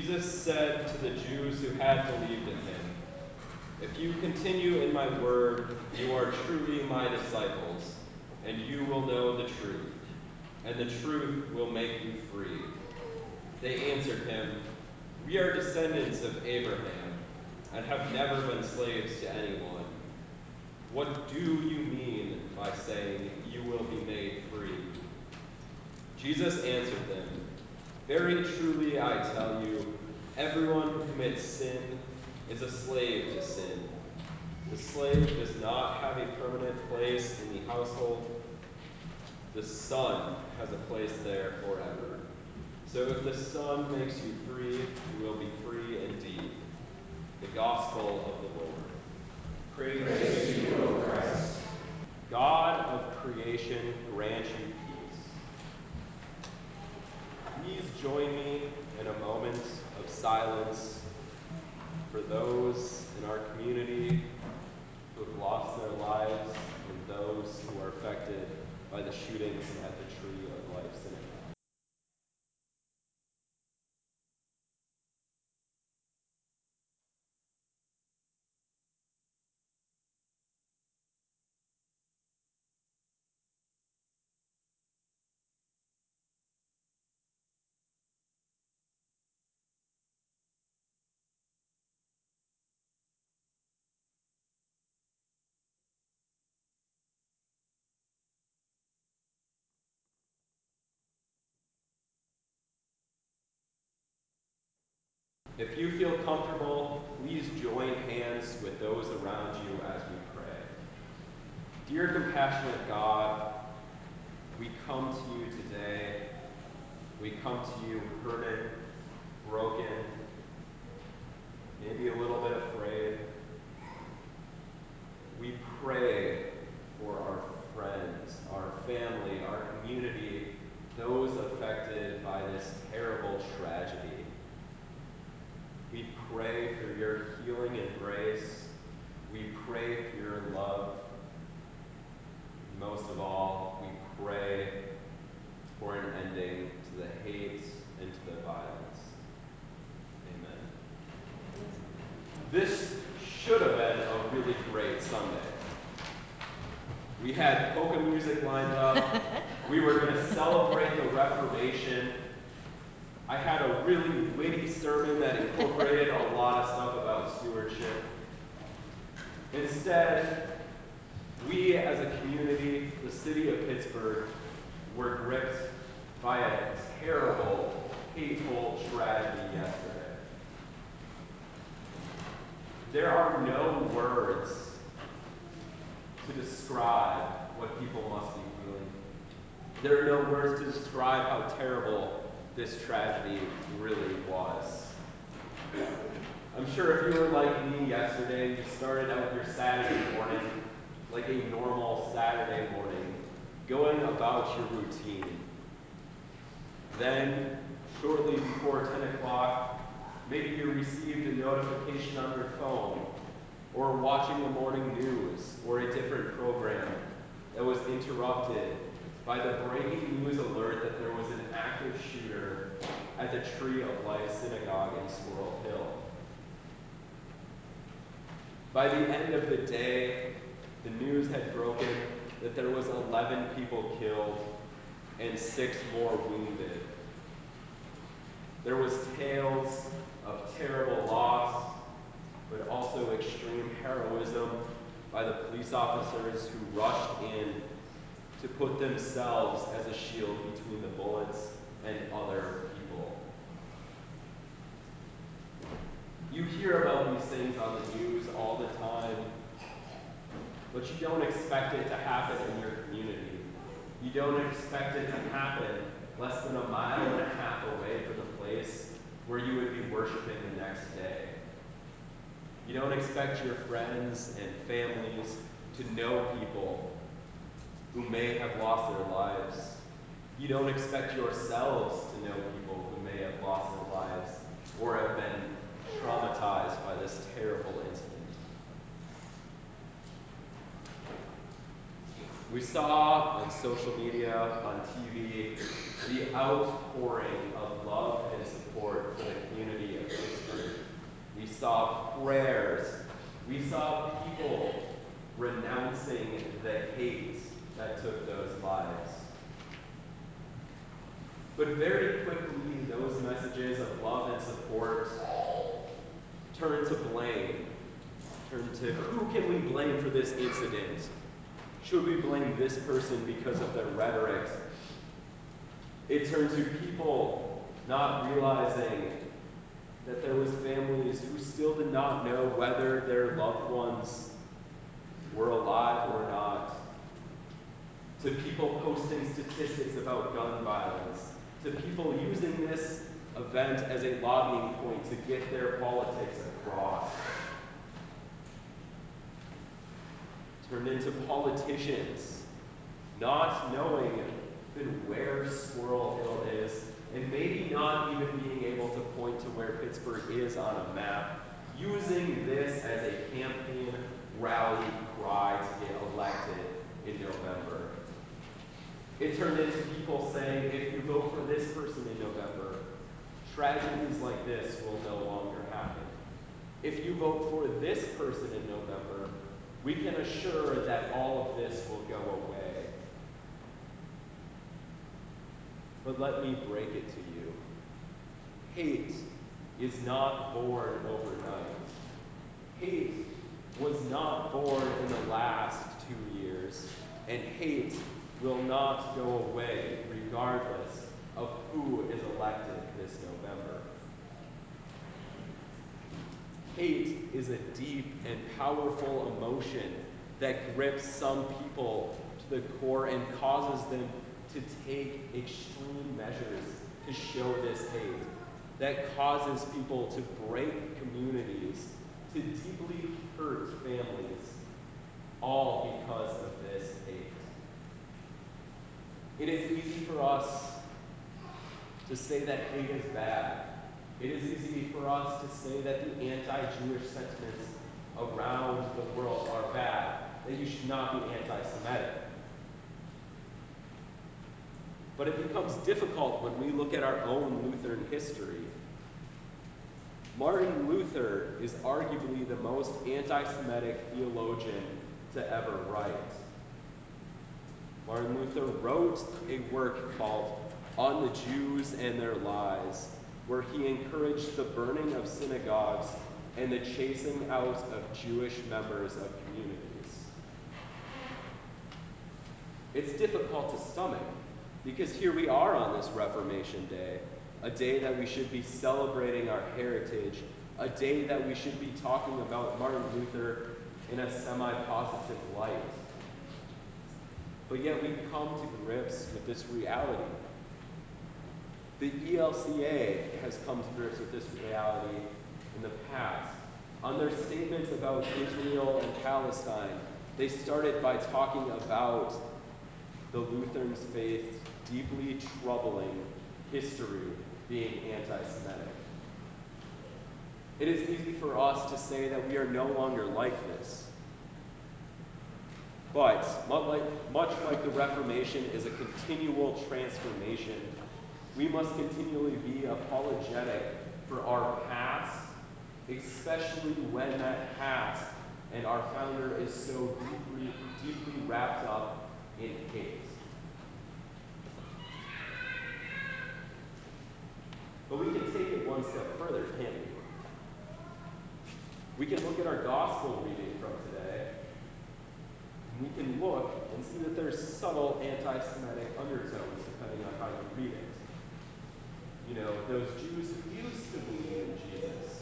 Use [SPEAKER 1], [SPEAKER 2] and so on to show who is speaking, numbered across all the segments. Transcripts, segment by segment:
[SPEAKER 1] Jesus said to the Jews who had believed in him, "If you continue in my word, you are truly my disciples, and you will know the truth, and the truth will make you free." They answered him, "We are descendants of Abraham, and have never been slaves to anyone. What do you mean by saying you will be made free?" Jesus answered them, "Very truly I tell you, everyone who commits sin is a slave to sin. The slave does not have a permanent place in the household. The Son has a place there forever. So if the Son makes you free, you will be free indeed." The Gospel of the Lord. Praise to you, O Christ. God of creation, grant you peace. Please join me in a moment of silence for those in our community who have lost their lives and those who are affected by the shootings at the Tree of Life Synagogue. If you feel comfortable, please join hands with those around you as we pray. Dear compassionate God, we come to you today. We come to you hurting, broken, maybe a little bit afraid. We pray for our friends, our family, our community, those affected by this terrible tragedy. We pray for your healing and grace. We pray for your love. Most of all, we pray for an ending to the hate and to the violence. Amen. This should have been a really great Sunday. We had polka music lined up. We were going to celebrate the Reformation. I had a really witty sermon that incorporated a lot of stuff about stewardship. Instead, we as a community, the city of Pittsburgh, were gripped by a terrible, hateful tragedy yesterday. There are no words to describe what people must be feeling. There are no words to describe how terrible this tragedy really was. I'm sure if you were like me yesterday, you started out your Saturday morning like a normal Saturday morning, going about your routine. Then, shortly before 10 o'clock, maybe you received a notification on your phone, or watching the morning news, or a different program that was interrupted by the breaking news alert that there was an active shooter at the Tree of Life Synagogue in Squirrel Hill. By the end of the day, the news had broken that there was 11 people killed and 6 more wounded. There was tales of terrible loss, but also extreme heroism by the police officers who rushed in to put themselves as a shield between the bullets and other people. You hear about these things on the news all the time, but you don't expect it to happen in your community. You don't expect it to happen less than a mile and a half away from the place where you would be worshiping the next day. You don't expect your friends and families to know people who may have lost their lives. You don't expect yourselves to know people who may have lost their lives or have been traumatized by this terrible incident. We saw on social media, on TV, the outpouring of love and support for the community of prayers. We saw people renouncing the hate that took those lives. But very quickly, those messages of love and support turn to blame. Turn to who can we blame for this incident? Should we blame this person because of their rhetoric? It turned to people not realizing that there was families who still did not know whether their loved ones were alive or not. To people posting statistics about gun violence. To people using this event as a lobbying point to get their politics across. Turned into politicians not knowing even where Squirrel Hill is, and maybe not even being able to point to where Pittsburgh is on a map, using this as a campaign rally cry to get elected in November. It turned into people saying, if you vote for this person in November, tragedies like this will no longer happen. If you vote for this person in November, we can assure that all of this will go away. But let me break it to you. Hate is not born overnight. Hate was not born in the last 2 years, and hate will not go away regardless of who is elected this November. Hate is a deep and powerful emotion that grips some people to the core and causes them to take extreme measures to show this hate. That causes people to break communities, to deeply hurt families, all because of this hate. It is easy for us to say that hate is bad. It is easy for us to say that the anti-Jewish sentiments around the world are bad, that you should not be anti-Semitic. But it becomes difficult when we look at our own Lutheran history. Martin Luther is arguably the most anti-Semitic theologian to ever write. Martin Luther wrote a work called On the Jews and Their Lies, where he encouraged the burning of synagogues and the chasing out of Jewish members of communities. It's difficult to stomach, because here we are on this Reformation Day, a day that we should be celebrating our heritage, a day that we should be talking about Martin Luther in a semi-positive light. But yet we come to grips with this reality. The ELCA has come to grips with this reality in the past. On their statements about Israel and Palestine, they started by talking about the Lutherans' faith deeply troubling history being anti-Semitic. It is easy for us to say that we are no longer like this. But much like the Reformation is a continual transformation, we must continually be apologetic for our past, especially when that past and our founder is so deeply wrapped up in hate. But we can take it one step further, can't we? We can look at our gospel reading from today, and we can look and see that there's subtle anti-Semitic undertones depending on how you read it. You know, those Jews who used to believe in Jesus.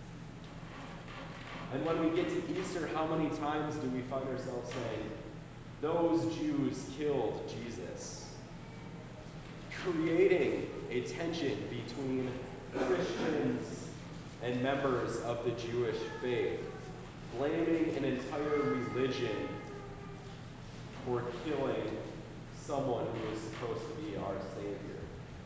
[SPEAKER 1] And when we get to Easter, how many times do we find ourselves saying, those Jews killed Jesus? Creating a tension between Christians and members of the Jewish faith, blaming an entire religion for killing someone who is supposed to be our Savior.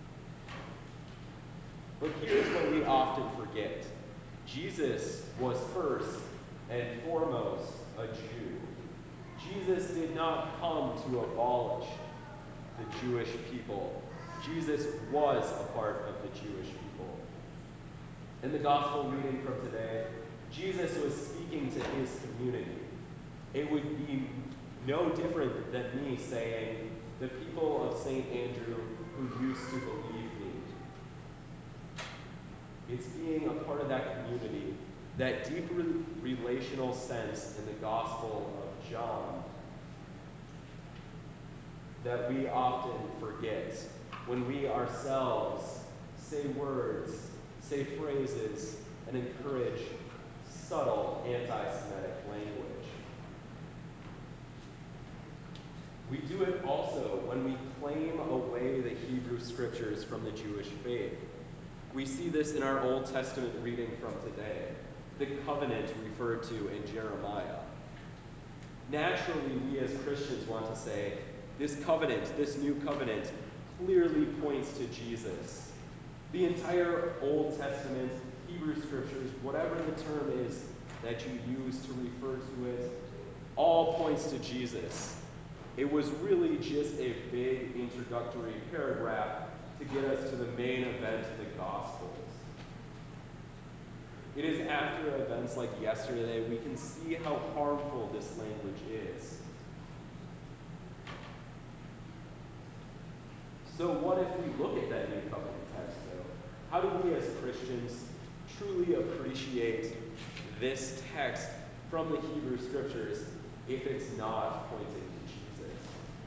[SPEAKER 1] But here's what we often forget. Jesus was first and foremost a Jew. Jesus did not come to abolish the Jewish people. Jesus was a part of the Jewish people. In the gospel reading from today, Jesus was speaking to his community. It would be no different than me saying, the people of St. Andrew who used to believe me. It's being a part of that community, that deep relational sense in the Gospel of John that we often forget when we ourselves say words, say phrases, and encourage subtle anti-Semitic language. We do it also when we claim away the Hebrew scriptures from the Jewish faith. We see this in our Old Testament reading from today, the covenant referred to in Jeremiah. Naturally, we as Christians want to say, this covenant, this new covenant, clearly points to Jesus. The entire Old Testament, Hebrew scriptures, whatever the term is that you use to refer to it, all points to Jesus. It was really just a big introductory paragraph to get us to the main event of the Gospels. It is after events like yesterday we can see how harmful this language is. So what if we look at that New Covenant text, though? How do we as Christians truly appreciate this text from the Hebrew Scriptures if it's not pointing to Jesus?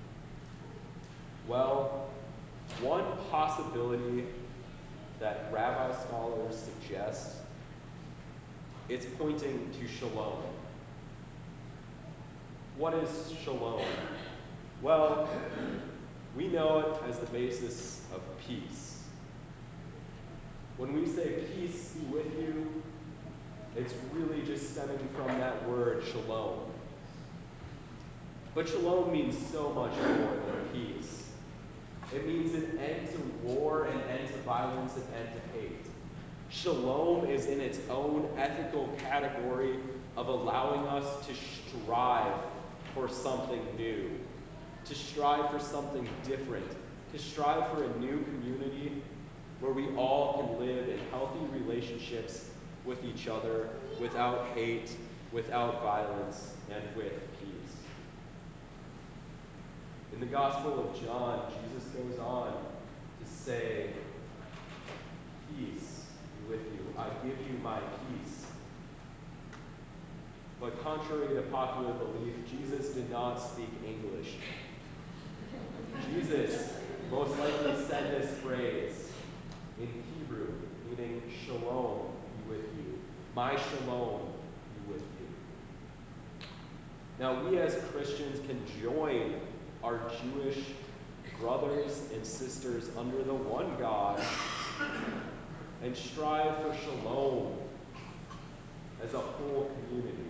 [SPEAKER 1] Well, one possibility that rabbi scholars suggest, it's pointing to shalom. What is shalom? Well, we know it as the basis of peace. When we say peace be with you, it's really just stemming from that word shalom. But shalom means so much more than peace. It means an end to war, an end to violence, an end to hate. Shalom is in its own ethical category of allowing us to strive for something new, to strive for something different, to strive for a new community where we all can live in healthy relationships with each other, without hate, without violence, and with peace. In the Gospel of John, Jesus goes on to say, peace be with you. I give you my peace. But contrary to popular belief, Jesus did not speak English. Jesus most likely said this phrase in Hebrew, meaning shalom be with you. My shalom be with you. Now, we as Christians can join our Jewish brothers and sisters under the one God and strive for shalom as a whole community.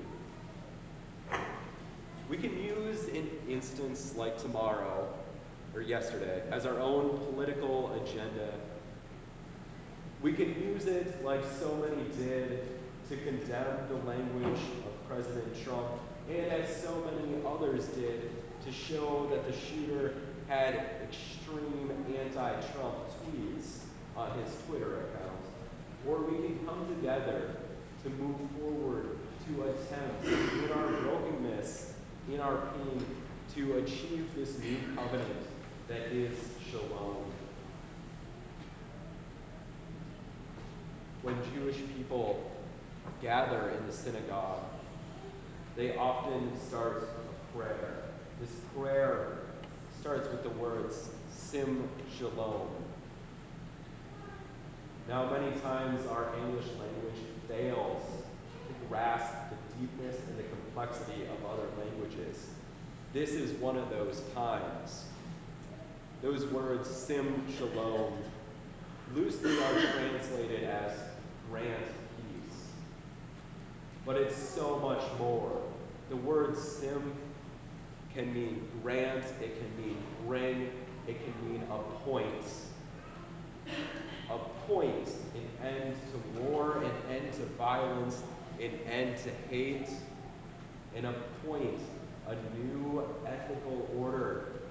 [SPEAKER 1] We can use an instance like tomorrow, or yesterday, as our own political agenda. We can use it like so many did to condemn the language of President Trump, and as so many others did to show that the shooter had extreme anti-Trump tweets on his Twitter account. Or we can come together to move forward, to attempt in our brokenness, in our pain, to achieve this new covenant that is shalom. When Jewish people gather in the synagogue, they often start a prayer. This prayer starts with the words, Sim Shalom. Now, many times our English language fails to grasp the deepness and the complexity of other languages. This is one of those times. Those words, Sim Shalom, loosely are translated as grant peace. But it's so much more. The word sim can mean grant, it can mean bring, it can mean appoint. Appoint an end to war, an end to violence, an end to hate, and appoint a new ethical order